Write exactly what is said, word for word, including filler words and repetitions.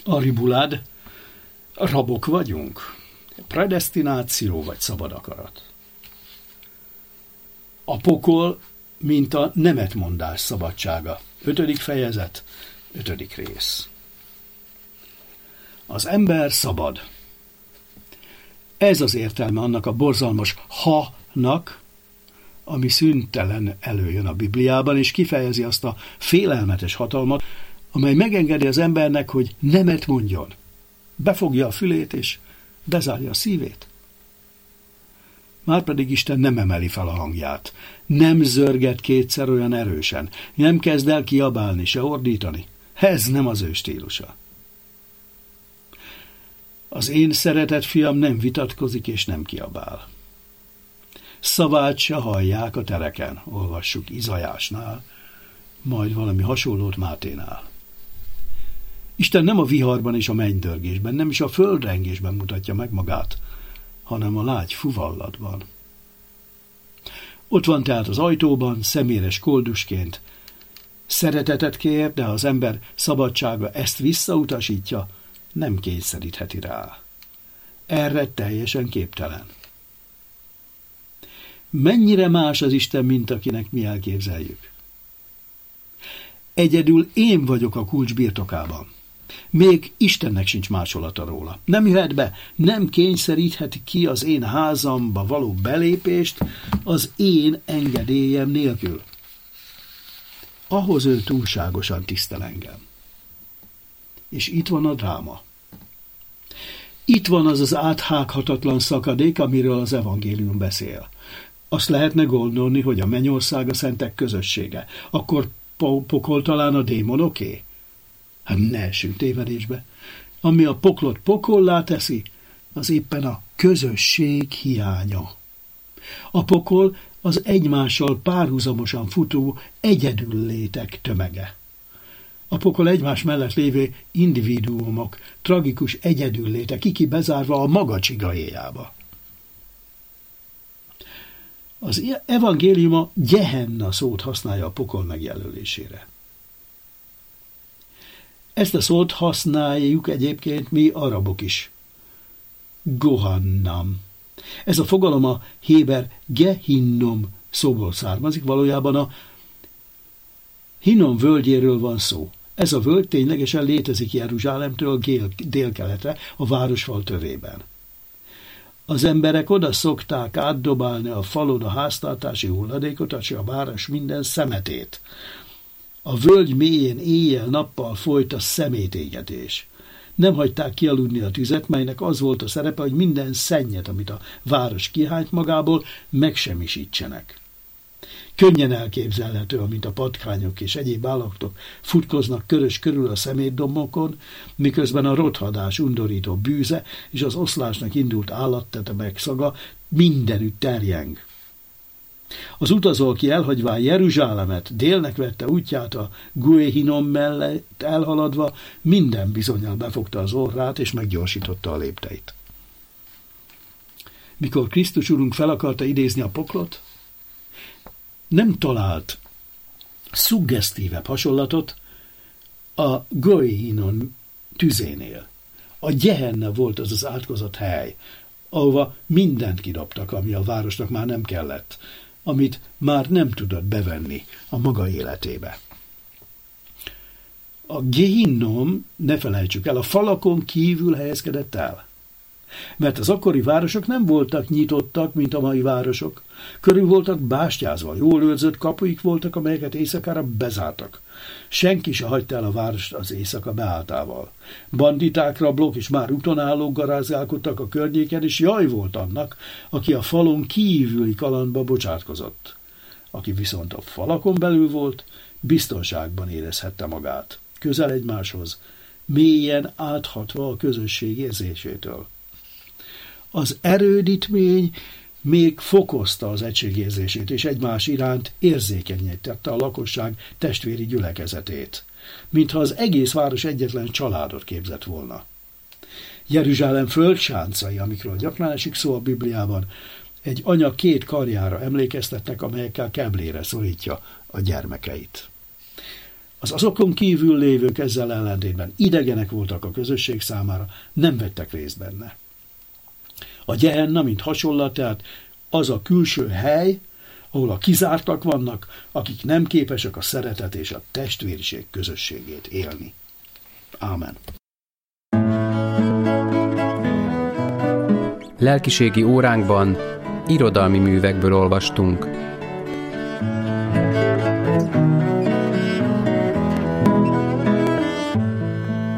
Aribulád, rabok vagyunk? Predesztináció vagy szabad akarat? A pokol, mint a nemetmondás szabadsága. Ötödik fejezet, ötödik rész. Az ember szabad. Ez az értelme annak a borzalmas ha-nak, ami szüntelen előjön a Bibliában, és kifejezi azt a félelmetes hatalmat, amely megengedi az embernek, hogy nemet mondjon. Befogja a fülét, és bezárja a szívét. Márpedig Isten nem emeli fel a hangját, nem zörget kétszer olyan erősen, nem kezd el kiabálni, se ordítani. Ez nem az ő stílusa. Az én szeretett fiam nem vitatkozik és nem kiabál. Szavát se hallják a tereken, olvassuk Izajásnál, majd valami hasonlót Máténál. Isten nem a viharban és a mennydörgésben, nem is a földrengésben mutatja meg magát, hanem a lágy fuvallatban. Ott van tehát az ajtóban, személyes koldusként. Szeretetet kér, de ha az ember szabadsága ezt visszautasítja, nem kényszerítheti rá. Erre teljesen képtelen. Mennyire más az Isten, mint akinek mi elképzeljük? Egyedül én vagyok a kulcs birtokában. Még Istennek sincs másolata róla. Nem jöhet be, nem kényszerítheti ki az én házamba való belépést az én engedélyem nélkül. Ahhoz ő túlságosan tisztel engem. És itt van a dráma. Itt van az az áthághatatlan szakadék, amiről az evangélium beszél. Azt lehetne gondolni, hogy a mennyország a szentek közössége. Akkor pokol talán a démonoké? Hát ne essünk tévedésbe. Ami a poklot pokollá teszi, az éppen a közösség hiánya. A pokol az egymással párhuzamosan futó egyedüllétek tömege. A pokol egymás mellett lévő individuumok, tragikus egyedüllétek, kiki bezárva a maga csigaéjába. Az evangélium a Gehenna szót használja a pokol megjelölésére. Ezt a szót használjuk egyébként mi arabok is. Gohannam. Ez a fogalom a héber Gehinnom szóból származik, valójában a Hinnom völgyéről van szó. Ez a völgy ténylegesen létezik Jeruzsálemtől délkeletre, a városfal tövében. Az emberek oda szokták átdobálni a falon a háztartási hulladékot, a város minden szemetét. A völgy mélyén éjjel-nappal folyt a szemétégetés. Nem hagyták kialudni a tüzet, melynek az volt a szerepe, hogy minden szennyet, amit a város kihányt magából, megsemmisítsenek. Könnyen elképzelhető, amint a patkányok és egyéb állatok futkoznak körös körül a szemétdombokon, miközben a rothadás undorító bűze és az oszlásnak indult állattetemek szaga mindenütt terjeng. Az utazó, aki elhagyván Jeruzsálemet, délnek vette útját a Gehinnom mellett elhaladva, minden bizonnyal befogta az orrát és meggyorsította a lépteit. Mikor Krisztus Urunk fel akarta idézni a poklot, nem talált szuggesztívebb hasonlatot a Gehinnom tüzénél. A Gehenna volt az az átkozott hely, ahova mindent kidobtak, ami a városnak már nem kellett, amit már nem tudott bevenni a maga életébe. A Gehinnom, ne felejtsük el, a falakon kívül helyezkedett el. Mert az akkori városok nem voltak nyitottak, mint a mai városok. Körül voltak bástyázva, jól őrzött kapuik voltak, amelyeket éjszakára bezártak. Senki se hagyta el a várost az éjszaka beálltával. Banditák, rablók és már utonállók garázálkodtak a környéken, és jaj volt annak, aki a falon kívüli kalandba bocsátkozott. Aki viszont a falakon belül volt, biztonságban érezhette magát. Közel egymáshoz, mélyen áthatva a közösség érzésétől. Az erődítmény még fokozta az egységérzését, és egymás iránt érzékenyítette a lakosság testvéri gyülekezetét, mintha az egész város egyetlen családot képzett volna. Jeruzsálem földsáncai, amikről gyakran esik szó a Bibliában, egy anya két karjára emlékeztetnek, amelyekkel keblére szorítja a gyermekeit. Az azokon kívül lévők ezzel ellentétben idegenek voltak a közösség számára, nem vettek részt benne. A Gehenna, mint hasonlat, tehát az a külső hely, ahol a kizártak vannak, akik nem képesek a szeretet és a testvériség közösségét élni. Ámen. Lelkiségi óránkban irodalmi művekből olvastunk.